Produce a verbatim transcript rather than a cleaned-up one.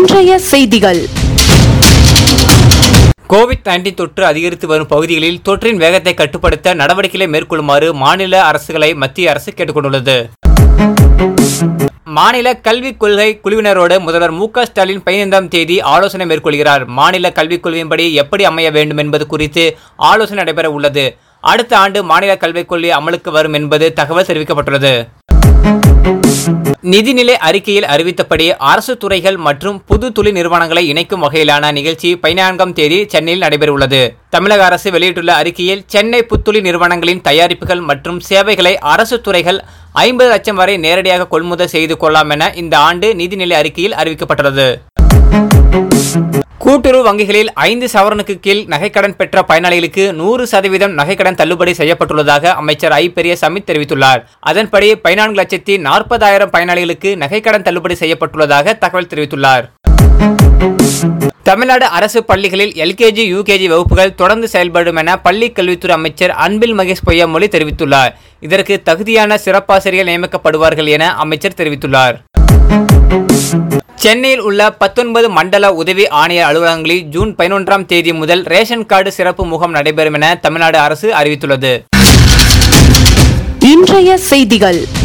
இன்றைய செய்திகள். கோவிட் பதினைந்து தொற்று அதிகரித்து வரும் பகுதிகளில் தொற்றின் வேகத்தை கட்டுப்படுத்த நடவடிக்கைகளை மேற்கொள்ளுமாறு மாநில அரசுகளை மத்திய அரசு கேட்டுக் கொண்டுள்ளது. மாநில கல்விக் கொள்கை குழுவினரோடு முதல்வர் மு க ஸ்டாலின் பதினைந்தாம் தேதி ஆலோசனை மேற்கொள்கிறார். மாநில கல்விக் கொள்கையின்படி எப்படி அமைய வேண்டும் என்பது குறித்து ஆலோசனை நடைபெற உள்ளது. அடுத்த ஆண்டு மாநில கல்விக் கொள்கை அமலுக்கு வரும் என்பது தகவல் தெரிவிக்கப்பட்டுள்ளது. நிதிநிலை அறிக்கையில் அறிவித்தபடி அரசு துறைகள் மற்றும் புது தொழில் நிறுவனங்களை இணைக்கும் வகையிலான நிகழ்ச்சி பதினான்காம் தேதி சென்னையில் நடைபெறவுள்ளது. தமிழக அரசு வெளியிட்டுள்ள அறிக்கையில் சென்னை புத்தொழில் நிறுவனங்களின் தயாரிப்புகள் மற்றும் சேவைகளை அரசு துறைகள் ஐம்பது லட்சம் வரை நேரடியாக கொள்முதல் செய்து கொள்ளலாம் என இந்த ஆண்டு நிதிநிலை அறிக்கையில் அறிவிக்கப்பட்டுள்ளது. கூட்டுறவு வங்கிகளில் ஐந்து சவரனுக்கு கீழ் நகைக்கடன் பெற்ற பயனாளிகளுக்கு நூறு சதவீதம் நகைக்கடன் தள்ளுபடி செய்யப்பட்டுள்ளதாக அமைச்சர் ஐ பெரியசாமி தெரிவித்துள்ளார். அதன்படி பதினான்கு லட்சத்தி நாற்பதாயிரம் பயனாளிகளுக்கு நகைக்கடன் தள்ளுபடி செய்யப்பட்டுள்ளதாக தகவல் தெரிவித்துள்ளார். தமிழ்நாடு அரசு பள்ளிகளில் எல்கேஜி யூகேஜி வகுப்புகள் தொடர்ந்து செயல்படும் என பள்ளி கல்வித்துறை அமைச்சர் அன்பில் மகேஷ் பொய்யாமொழி தெரிவித்துள்ளார். இதற்கு தகுதியான சிறப்பாசிரியர்கள் நியமிக்கப்படுவார்கள் என அமைச்சர் தெரிவித்துள்ளார். சென்னையில் உள்ள பத்தொன்பது மண்டல உதவி ஆணையர் அலுவலகங்களில் ஜூன் பதினொன்றாம் தேதி முதல் ரேஷன் கார்டு சிறப்பு முகாம் நடைபெறும் என தமிழ்நாடு அரசு அறிவித்துள்ளது. இன்றைய செய்திகள்.